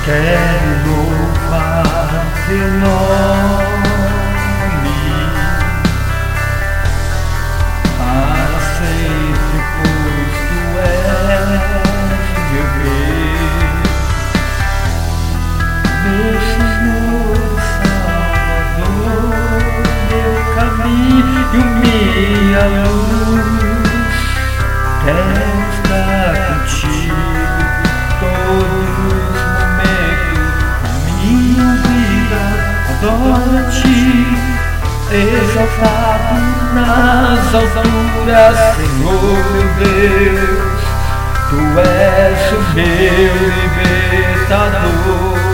Quero louvar teu nome para sempre, pois tu és meu Deus, meu Senhor Salvador, meu caminho, minha luz. Quero estar contigo todos. Adoro-te, exaltado nas alturas, Senhor meu Deus, tu és o meu libertador.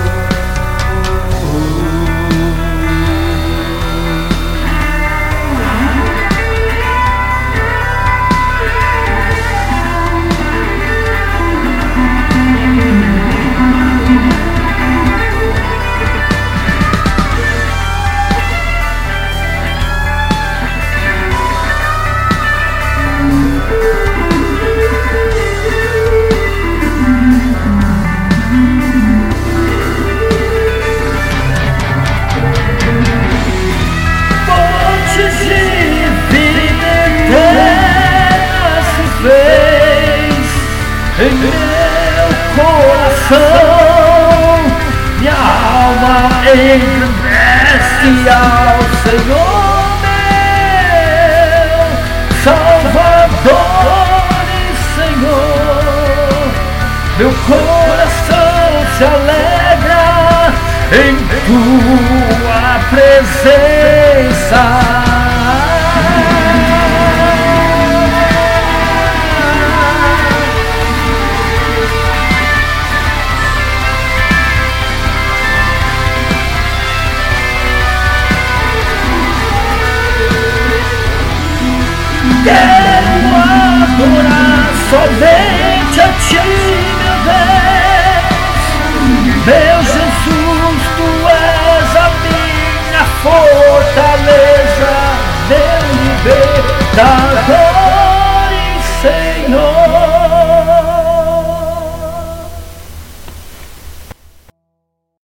Em meu coração, minha alma engrandece ao Senhor meu, Salvador e Senhor. Meu coração se alegra em tua presença. Quero adorar somente a ti, meu Jesus, tu és a minha fortaleza, meu libertador.